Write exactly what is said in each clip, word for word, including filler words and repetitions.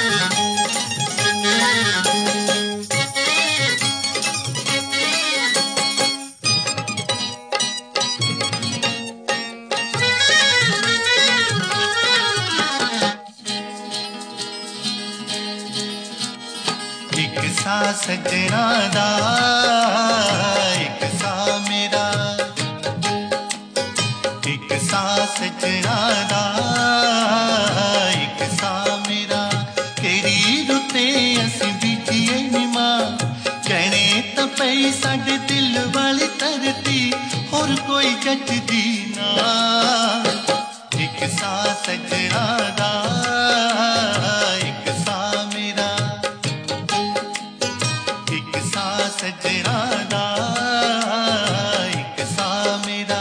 एक सा सजना दा एक सा मेरा, एक सा सजना दा एक सा मेरा, तेरी रुते असी बीजिए निमा, कहने तो पई साडे दिल वाली धरती, होर कोई जचदी ना। एक सा सजना दा एक सा मेरा, एक सा सजना दा एक सा मेरा।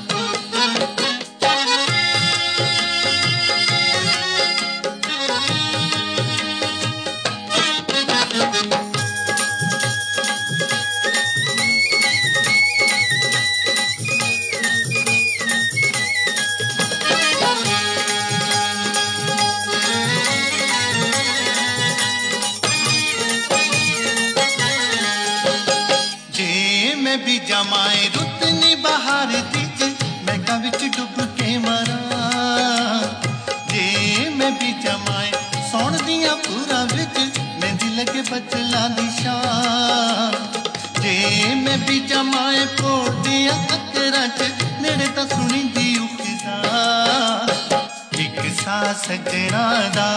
मैं भी जमाए रुत नी बहार दिच, मैं कविच डुब के मरा, जे मैं भी जमाए सौण दिया पूरा विच, मेहंदी लगे बचला दी शान, जे मैं भी जमाए पोड़ दिया अकरा च, नेड़े तां सुनी दी उखदा। एक सा सजना दा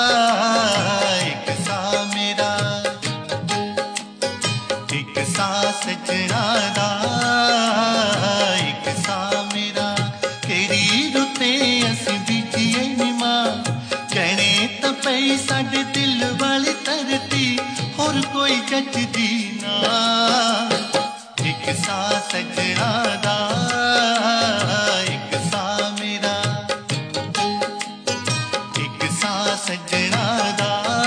एक सा मेरा, एक सा सजना दा एक सा मेरा, तेरी रुते असी बीजिए निमा, कहने तो पई साडे दिल वाली धरती, होर कोई जचदी ना। एक सा सजना दा एक सा मेरा, एक सा सजना दा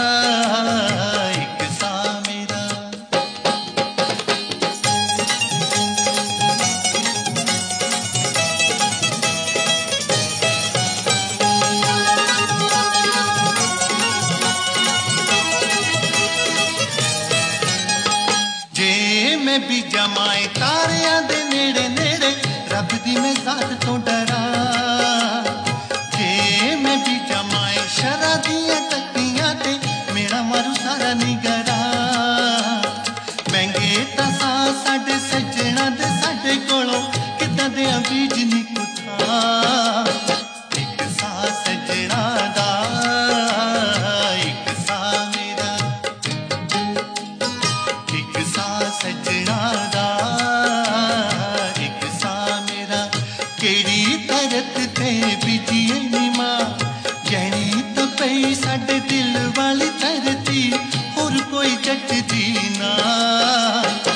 एक सा मेरा। मैं भी जमाए तारियां दे नेड़े नेड़े, रब दी मैं जात तो डरा, जे मैं भी जमाए शरा दियां तकियां ते, मेरा मारू सारा निगरा, महंगे तां सा साडे सजना दे साडे कोलों, किदां दे बीज नी कुथा। एक सा सजना दा एक सा मेरा, एक सा सजना दा एक सा मेरा, केड़ी तरत ते बीजिए निमा, कहनी तो पई साडे दिल वाली धरती, होर कोई जचदी ना।